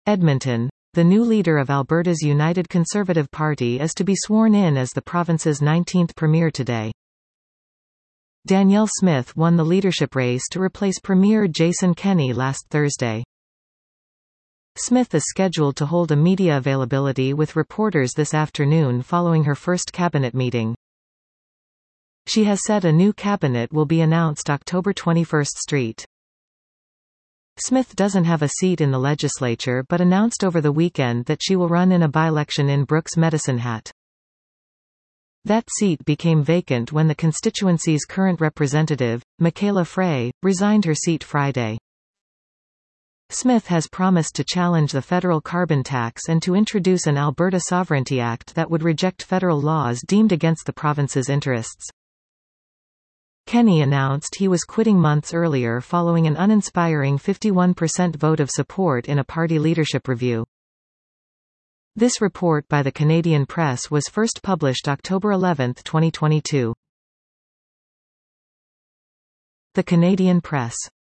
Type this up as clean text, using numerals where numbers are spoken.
Edmonton. The new leader of Alberta's United Conservative Party is to be sworn in as the province's 19th premier today. Danielle Smith won the leadership race to replace Premier Jason Kenney last Thursday. Smith is scheduled to hold a media availability with reporters this afternoon following her first cabinet meeting. She has said a new cabinet will be announced October 21. Smith doesn't have a seat in the legislature but announced over the weekend that she will run in a by-election in Brooks Medicine Hat. That seat became vacant when the constituency's current representative, Michaela Frey, resigned her seat Friday. Smith has promised to challenge the federal carbon tax and to introduce an Alberta Sovereignty Act that would reject federal laws deemed against the province's interests. Kenney announced he was quitting months earlier following an uninspiring 51% vote of support in a party leadership review. This report by the Canadian Press was first published October 11, 2022. The Canadian Press.